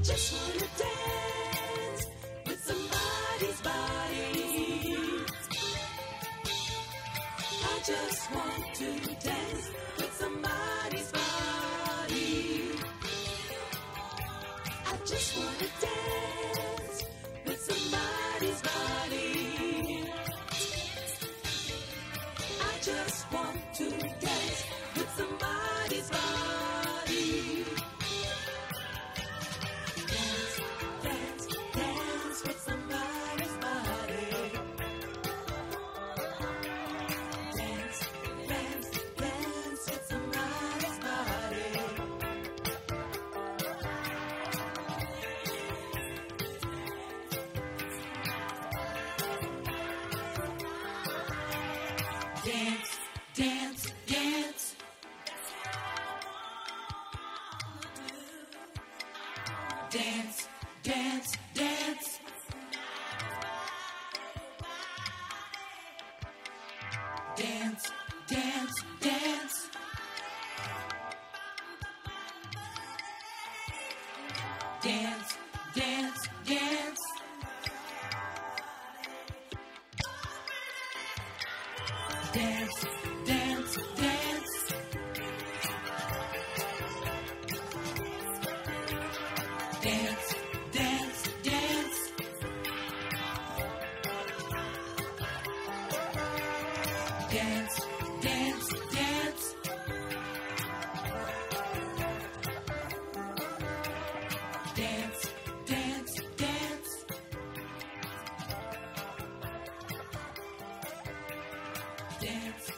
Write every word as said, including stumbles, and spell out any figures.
just wanna dance with somebody's body. I just want to dance with somebody's body. I just wanna dance with somebody's body. I just want to dance with somebody's body. Dance, dance, dance with somebody's body. Dance, dance, dance with somebody's body. Dance, dance, dance. Dance, dance, dance. Dance, dance, dance. Dance, dance, dance. Dance, dance, dance. Dance, dance, dance. Dance, dance, dance. Dance, dance, dance. Dance,